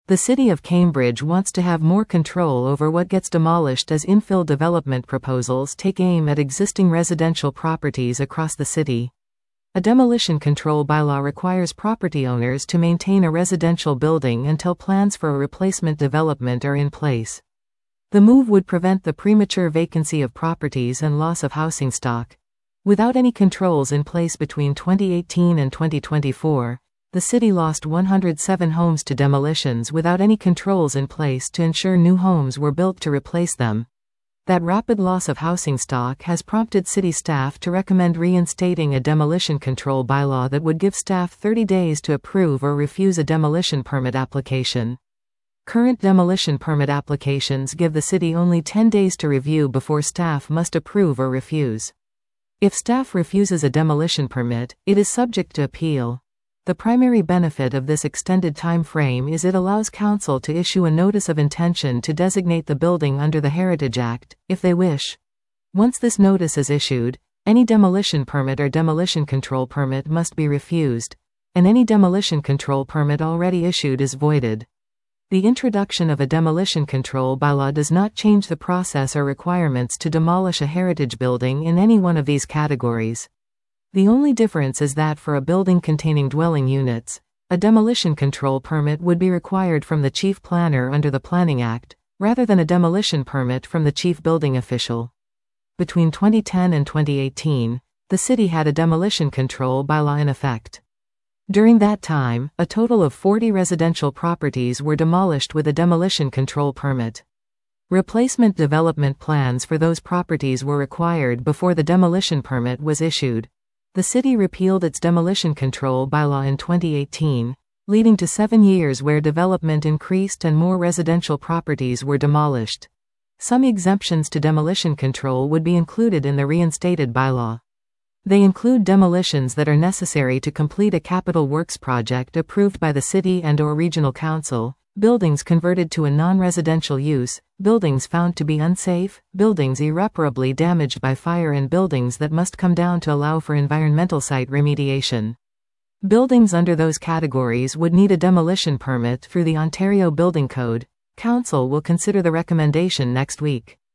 The City of Cambridge wants to have more control over what gets demolished as infill development proposals take aim at existing residential properties across the city. A demolition control bylaw requires property owners to maintain a residential building until plans for a replacement development are in place. The move would prevent the premature vacancy of properties and loss of housing stock. Without any controls in place between 2018 and 2024, the city lost 107 homes to demolitions without any controls in place to ensure new homes were built to replace them. That rapid loss of housing stock has prompted city staff to recommend reinstating a demolition control bylaw that would give staff 30 days to approve or refuse a demolition permit application. Current demolition permit applications give the city only 10 days to review before staff must approve or refuse. If staff refuses a demolition permit, it is subject to appeal. The primary benefit of this extended time frame is it allows council to issue a notice of intention to designate the building under the Heritage Act, if they wish. Once this notice is issued, any demolition permit or demolition control permit must be refused, and any demolition control permit already issued is voided. The introduction of a demolition control bylaw does not change the process or requirements to demolish a heritage building in any one of these categories. The only difference is that for a building containing dwelling units, a demolition control permit would be required from the chief planner under the Planning Act, rather than a demolition permit from the chief building official. Between 2010 and 2018, the city had a demolition control bylaw in effect. During that time, a total of 40 residential properties were demolished with a demolition control permit. Replacement development plans for those properties were required before the demolition permit was issued. The city repealed its demolition control bylaw in 2018, leading to 7 years where development increased and more residential properties were demolished. Some exemptions to demolition control would be included in the reinstated bylaw. They include demolitions that are necessary to complete a capital works project approved by the city and/or regional council, buildings converted to a non-residential use, buildings found to be unsafe, buildings irreparably damaged by fire, and buildings that must come down to allow for environmental site remediation. Buildings under those categories would need a demolition permit through the Ontario Building Code. Council will consider the recommendation next week.